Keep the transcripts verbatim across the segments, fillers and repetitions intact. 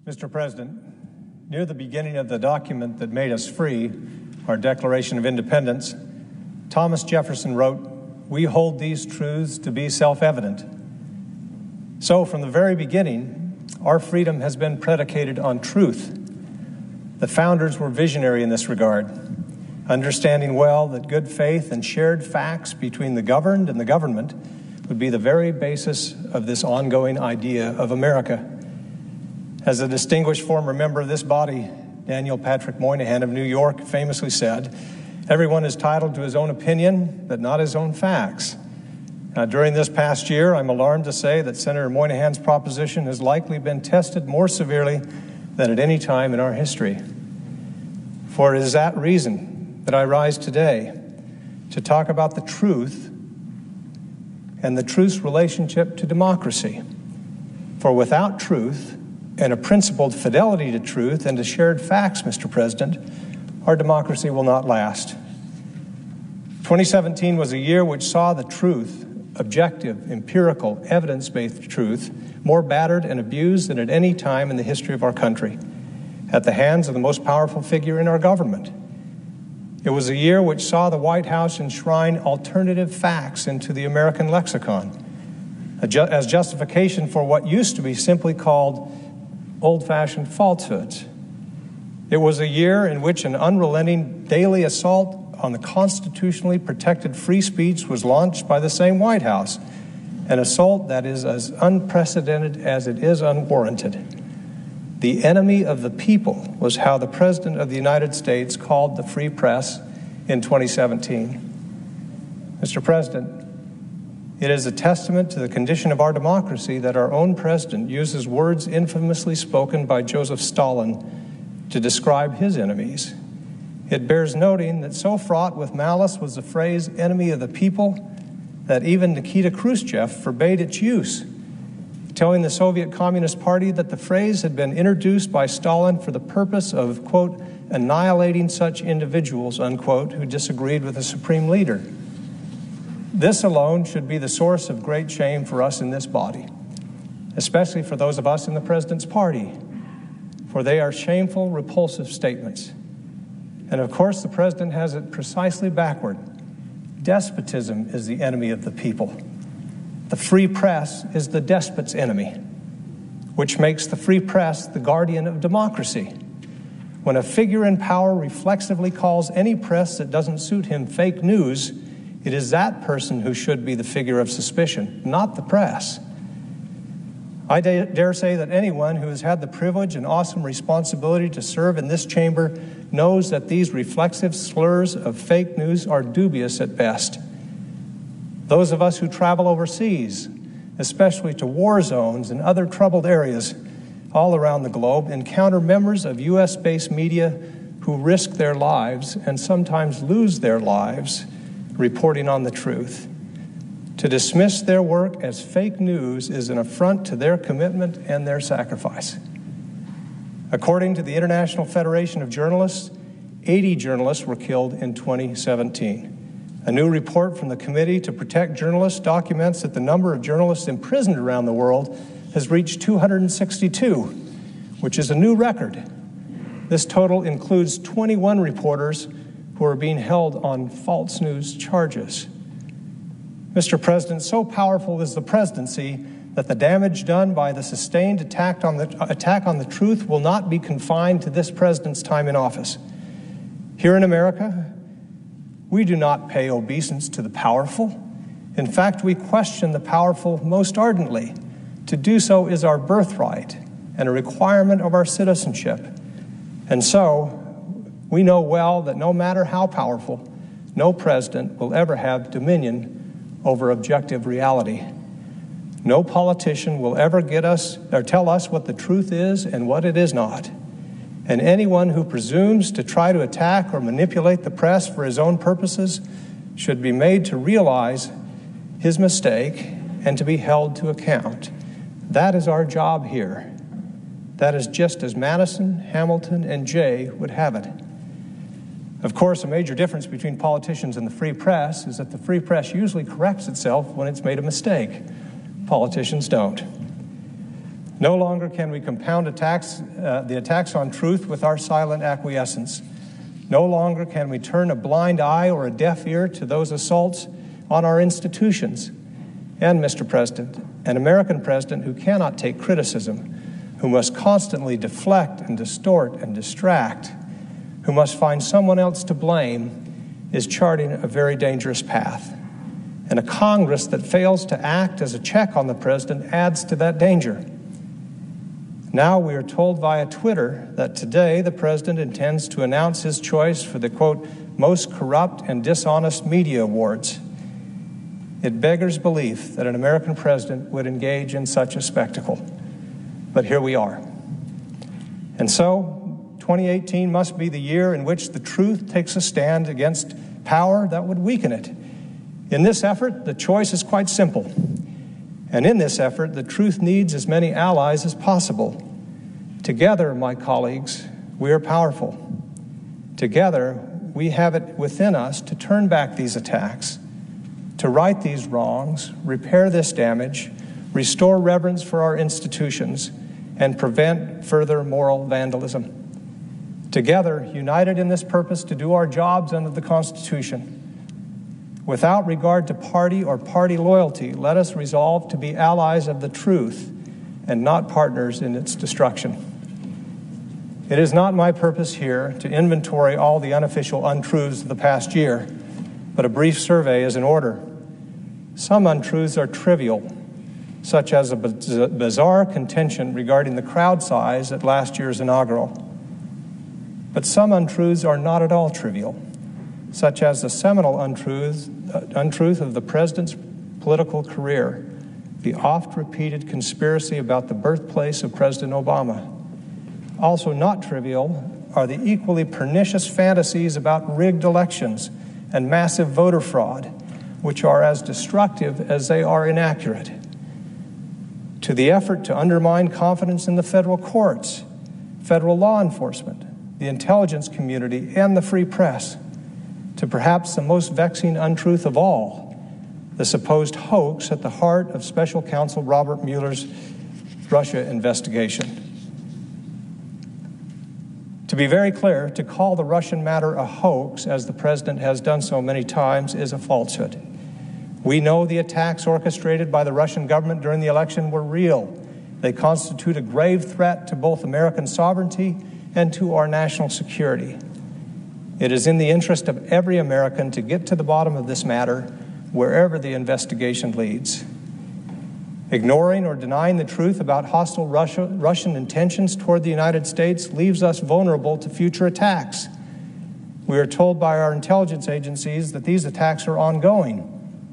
Mister President, near the beginning of the document that made us free, our Declaration of Independence, Thomas Jefferson wrote, "We hold these truths to be self-evident." So from the very beginning, our freedom has been predicated on truth. The founders were visionary in this regard, understanding well that good faith and shared facts between the governed and the government would be the very basis of this ongoing idea of America. As a distinguished former member of this body, Daniel Patrick Moynihan of New York famously said, "Everyone is entitled to his own opinion, but not his own facts." Now, during this past year, I'm alarmed to say that Senator Moynihan's proposition has likely been tested more severely than at any time in our history. For it is that reason that I rise today to talk about the truth and the truth's relationship to democracy. For without truth and a principled fidelity to truth and to shared facts, Mister President, our democracy will not last. twenty seventeen was a year which saw the truth, objective, empirical, evidence-based truth, more battered and abused than at any time in the history of our country, at the hands of the most powerful figure in our government. It was a year which saw the White House enshrine alternative facts into the American lexicon, as justification for what used to be simply called old-fashioned falsehoods. It was a year in which an unrelenting daily assault on the constitutionally protected free speech was launched by the same White House, an assault that is as unprecedented as it is unwarranted. The enemy of the people was how the President of the United States called the free press in twenty seventeen. Mister President, it is a testament to the condition of our democracy that our own president uses words infamously spoken by Joseph Stalin to describe his enemies. It bears noting that so fraught with malice was the phrase "enemy of the people" that even Nikita Khrushchev forbade its use, telling the Soviet Communist Party that the phrase had been introduced by Stalin for the purpose of, quote, annihilating such individuals, unquote, who disagreed with the supreme leader. This alone should be the source of great shame for us in this body, especially for those of us in the President's party, for they are shameful, repulsive statements. And of course, the President has it precisely backward. Despotism is the enemy of the people. The free press is the despot's enemy, which makes the free press the guardian of democracy. When a figure in power reflexively calls any press that doesn't suit him fake news, it is that person who should be the figure of suspicion, not the press. I dare say that anyone who has had the privilege and awesome responsibility to serve in this chamber knows that these reflexive slurs of fake news are dubious at best. Those of us who travel overseas, especially to war zones and other troubled areas all around the globe, encounter members of U S-based media who risk their lives and sometimes lose their lives reporting on the truth. To dismiss their work as fake news is an affront to their commitment and their sacrifice. According to the International Federation of Journalists, eighty journalists were killed in twenty seventeen. A new report from the Committee to Protect Journalists documents that the number of journalists imprisoned around the world has reached two hundred sixty-two, which is a new record. This total includes twenty-one reporters who are being held on false news charges. Mister President, so powerful is the presidency that the damage done by the sustained attack on the, attack on the truth will not be confined to this president's time in office. Here in America, we do not pay obeisance to the powerful. In fact, we question the powerful most ardently. To do so is our birthright and a requirement of our citizenship. And so, we know well that no matter how powerful, no president will ever have dominion over objective reality. No politician will ever get us or tell us what the truth is and what it is not. And anyone who presumes to try to attack or manipulate the press for his own purposes should be made to realize his mistake and to be held to account. That is our job here. That is just as Madison, Hamilton, and Jay would have it. Of course, a major difference between politicians and the free press is that the free press usually corrects itself when it's made a mistake. Politicians don't. No longer can we compound attacks, uh, the attacks on truth with our silent acquiescence. No longer can we turn a blind eye or a deaf ear to those assaults on our institutions. And, Mister President, an American president who cannot take criticism, who must constantly deflect and distort and distract, who must find someone else to blame, is charting a very dangerous path. And a Congress that fails to act as a check on the president adds to that danger. Now we are told via Twitter that today the president intends to announce his choice for the, quote, most corrupt and dishonest media awards. It beggars belief that an American president would engage in such a spectacle. But here we are. And so, twenty eighteen must be the year in which the truth takes a stand against power that would weaken it. In this effort, the choice is quite simple. And in this effort, the truth needs as many allies as possible. Together, my colleagues, we are powerful. Together, we have it within us to turn back these attacks, to right these wrongs, repair this damage, restore reverence for our institutions, and prevent further moral vandalism. Together, united in this purpose to do our jobs under the Constitution. Without regard to party or party loyalty, let us resolve to be allies of the truth and not partners in its destruction. It is not my purpose here to inventory all the unofficial untruths of the past year, but a brief survey is in order. Some untruths are trivial, such as a bizarre contention regarding the crowd size at last year's inaugural. But some untruths are not at all trivial, such as the seminal untruth, uh, untruth of the president's political career, the oft-repeated conspiracy about the birthplace of President Obama. Also not trivial are the equally pernicious fantasies about rigged elections and massive voter fraud, which are as destructive as they are inaccurate. To the effort to undermine confidence in the federal courts, federal law enforcement, the intelligence community, and the free press, to perhaps the most vexing untruth of all, the supposed hoax at the heart of Special Counsel Robert Mueller's Russia investigation. To be very clear, to call the Russian matter a hoax, as the president has done so many times, is a falsehood. We know the attacks orchestrated by the Russian government during the election were real. They constitute a grave threat to both American sovereignty and to our national security. It is in the interest of every American to get to the bottom of this matter, wherever the investigation leads. Ignoring or denying the truth about hostile Russia, Russian intentions toward the United States leaves us vulnerable to future attacks. We are told by our intelligence agencies that these attacks are ongoing.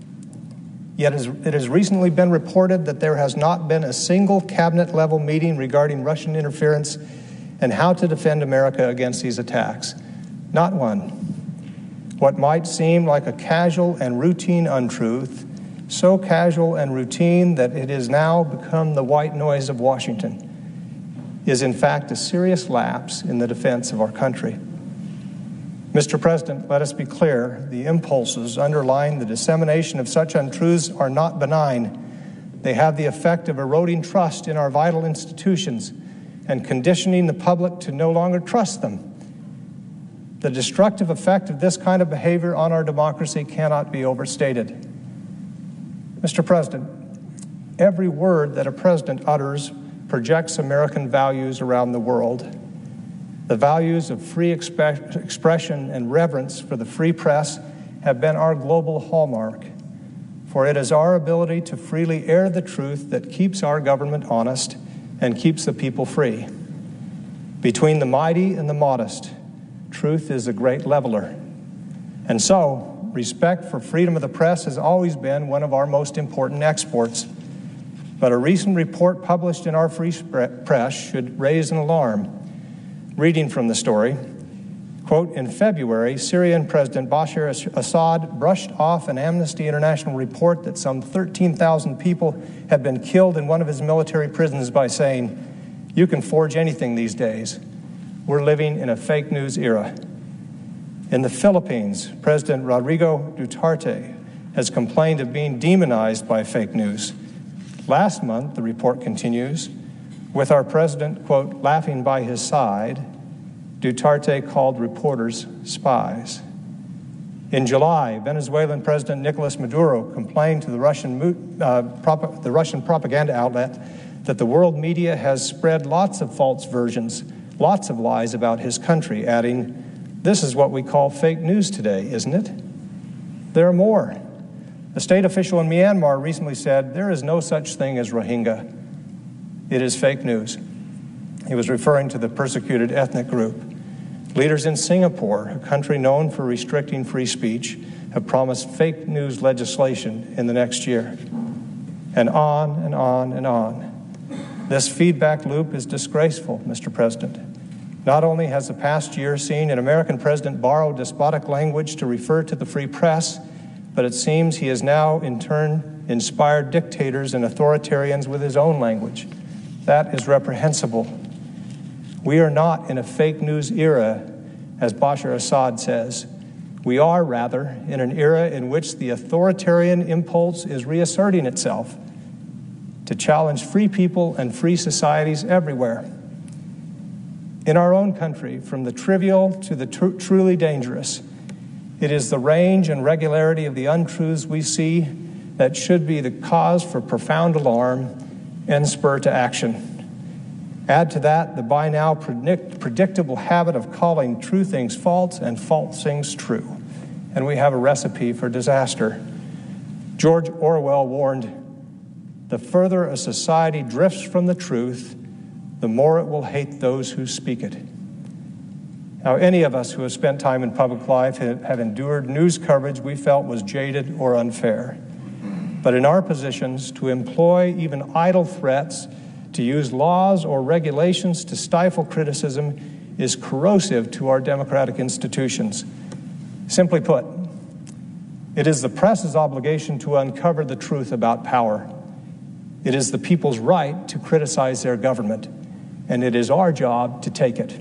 Yet it has recently been reported that there has not been a single cabinet-level meeting regarding Russian interference and how to defend America against these attacks. Not one. What might seem like a casual and routine untruth, so casual and routine that it has now become the white noise of Washington, is in fact a serious lapse in the defense of our country. Mister President, let us be clear, the impulses underlying the dissemination of such untruths are not benign. They have the effect of eroding trust in our vital institutions and conditioning the public to no longer trust them. The destructive effect of this kind of behavior on our democracy cannot be overstated. Mister President, every word that a president utters projects American values around the world. The values of free expe- expression and reverence for the free press have been our global hallmark, for it is our ability to freely air the truth that keeps our government honest and keeps the people free. Between the mighty and the modest, truth is a great leveler. And so, respect for freedom of the press has always been one of our most important exports. But a recent report published in our free press should raise an alarm. Reading from the story, quote, in February, Syrian President Bashar Assad brushed off an Amnesty International report that some thirteen thousand people had been killed in one of his military prisons by saying, you can forge anything these days. We're living in a fake news era. In the Philippines, President Rodrigo Duterte has complained of being demonized by fake news. Last month, the report continues, With our president, quote, laughing by his side, Duterte called reporters spies. In July, Venezuelan President Nicolas Maduro complained to the Russian, uh, prop- the Russian propaganda outlet that the world media has spread lots of false versions, lots of lies about his country, adding, "This is what we call fake news today, isn't it?" There are more. A state official in Myanmar recently said, "There is no such thing as Rohingya. It is fake news." He was referring to the persecuted ethnic group. Leaders in Singapore, a country known for restricting free speech, have promised fake news legislation in the next year. And on and on and on. This feedback loop is disgraceful, Mister President. Not only has the past year seen an American president borrow despotic language to refer to the free press, but it seems he has now, in turn, inspired dictators and authoritarians with his own language. That is reprehensible. We are not in a fake news era, as Bashar Assad says. We are, rather, in an era in which the authoritarian impulse is reasserting itself to challenge free people and free societies everywhere. In our own country, from the trivial to the tr- truly dangerous, it is the range and regularity of the untruths we see that should be the cause for profound alarm and spur to action. Add to that the by now predict- predictable habit of calling true things false and false things true, and we have a recipe for disaster. George Orwell warned, "The further a society drifts from the truth, the more it will hate those who speak it." Now, any of us who have spent time in public life have endured news coverage we felt was jaded or unfair. But in our positions, to employ even idle threats, to use laws or regulations to stifle criticism is corrosive to our democratic institutions. Simply put, it is the press's obligation to uncover the truth about power. It is the people's right to criticize their government, and it is our job to take it.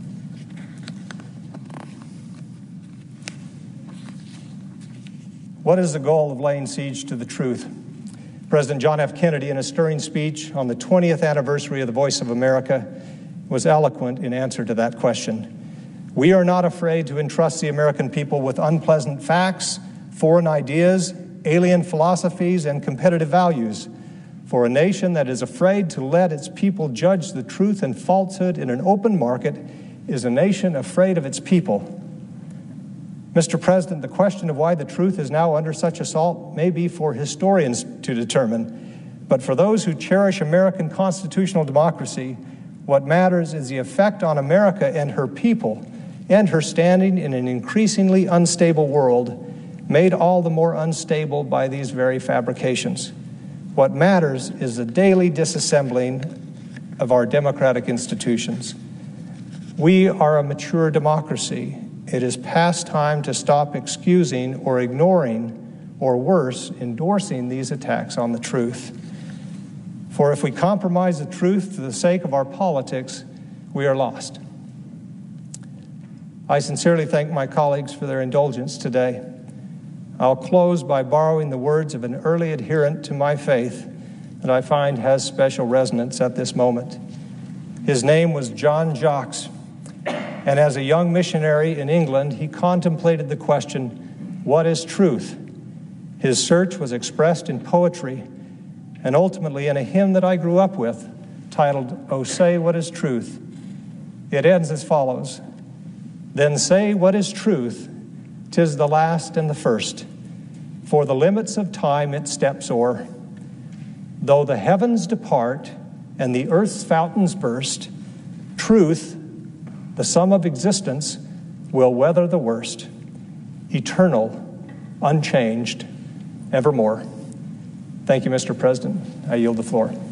What is the goal of laying siege to the truth? President John F. Kennedy, in a stirring speech on the twentieth anniversary of the Voice of America, was eloquent in answer to that question. "We are not afraid to entrust the American people with unpleasant facts, foreign ideas, alien philosophies, and competitive values. For a nation that is afraid to let its people judge the truth and falsehood in an open market is a nation afraid of its people." Mister President, the question of why the truth is now under such assault may be for historians to determine, but for those who cherish American constitutional democracy, what matters is the effect on America and her people and her standing in an increasingly unstable world, made all the more unstable by these very fabrications. What matters is the daily disassembling of our democratic institutions. We are a mature democracy. It is past time to stop excusing or ignoring, or worse, endorsing these attacks on the truth. For if we compromise the truth to the sake of our politics, we are lost. I sincerely thank my colleagues for their indulgence today. I'll close by borrowing the words of an early adherent to my faith that I find has special resonance at this moment. His name was John Jacques. And as a young missionary in England, he contemplated the question, what is truth? His search was expressed in poetry and ultimately in a hymn that I grew up with, titled, "Oh, Say What Is Truth?" It ends as follows, "Then say what is truth, 'tis the last and the first, for the limits of time it steps o'er. Though the heavens depart and the earth's fountains burst, truth, the sum of existence, will weather the worst, eternal, unchanged, evermore." Thank you, Mister President. I yield the floor.